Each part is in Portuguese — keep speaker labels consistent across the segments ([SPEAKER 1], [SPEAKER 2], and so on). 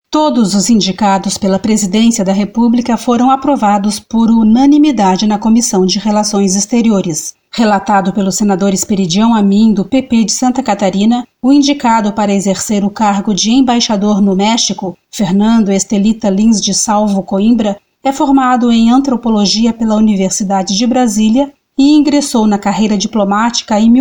[SPEAKER 1] Todos os indicados pela Presidência da República foram aprovados por unanimidade na Comissão de Relações Exteriores. Relatado pelo senador Esperidião Amin, do PP de Santa Catarina, o indicado para exercer o cargo de embaixador no México, Fernando Estelita Lins de Salvo Coimbra, é formado em antropologia pela Universidade de Brasília e ingressou na carreira diplomática em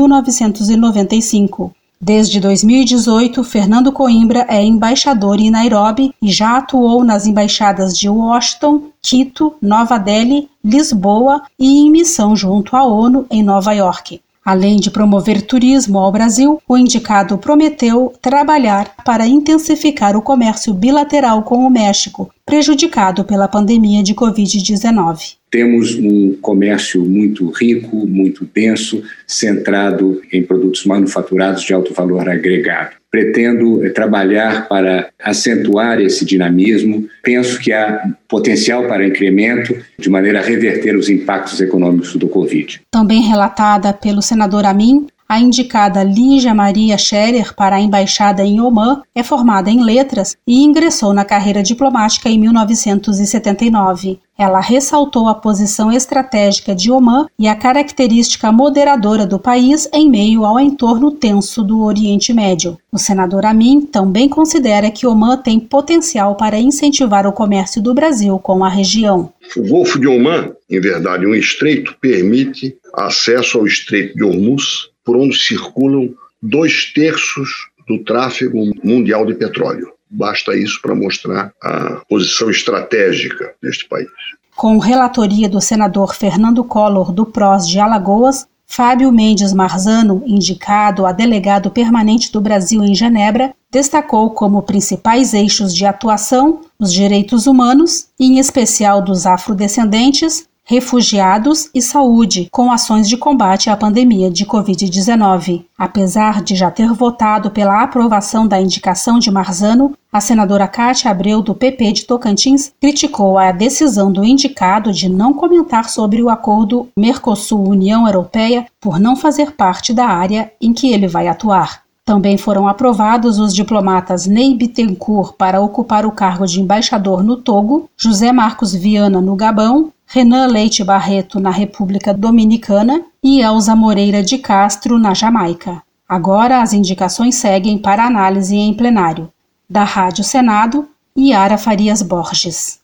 [SPEAKER 1] 1995. Desde 2018, Fernando Coimbra é embaixador em Nairobi e já atuou nas embaixadas de Washington, Quito, Nova Delhi, Lisboa e em missão junto à ONU em Nova York. Além de promover turismo ao Brasil, o indicado prometeu trabalhar para intensificar o comércio bilateral com o México, prejudicado pela pandemia de Covid-19.
[SPEAKER 2] Temos um comércio muito rico, muito denso, centrado em produtos manufaturados de alto valor agregado. Pretendo trabalhar para acentuar esse dinamismo. Penso que há potencial para incremento, de maneira a reverter os impactos econômicos do Covid.
[SPEAKER 1] Também relatada pelo senador Amin, a indicada Lígia Maria Scherer para a embaixada em Omã é formada em letras e ingressou na carreira diplomática em 1979. Ela ressaltou a posição estratégica de Omã e a característica moderadora do país em meio ao entorno tenso do Oriente Médio. O senador Amin também considera que Omã tem potencial para incentivar o comércio do Brasil com a região.
[SPEAKER 3] O Golfo de Omã, em verdade, um estreito, permite acesso ao Estreito de Hormuz, por onde circulam 2/3 do tráfego mundial de petróleo. Basta isso para mostrar a posição estratégica deste país.
[SPEAKER 1] Com relatoria do senador Fernando Collor, do PROS de Alagoas, Fábio Mendes Marzano, indicado a delegado permanente do Brasil em Genebra, destacou como principais eixos de atuação os direitos humanos, e em especial dos afrodescendentes, refugiados e saúde, com ações de combate à pandemia de Covid-19. Apesar de já ter votado pela aprovação da indicação de Marzano, a senadora Cátia Abreu, do PP de Tocantins, criticou a decisão do indicado de não comentar sobre o acordo Mercosul-União Europeia por não fazer parte da área em que ele vai atuar. Também foram aprovados os diplomatas Ney Bittencourt para ocupar o cargo de embaixador no Togo, José Marcos Viana no Gabão, Renan Leite Barreto na República Dominicana e Elza Moreira de Castro na Jamaica. Agora as indicações seguem para análise em plenário. Da Rádio Senado, Yara Farias Borges.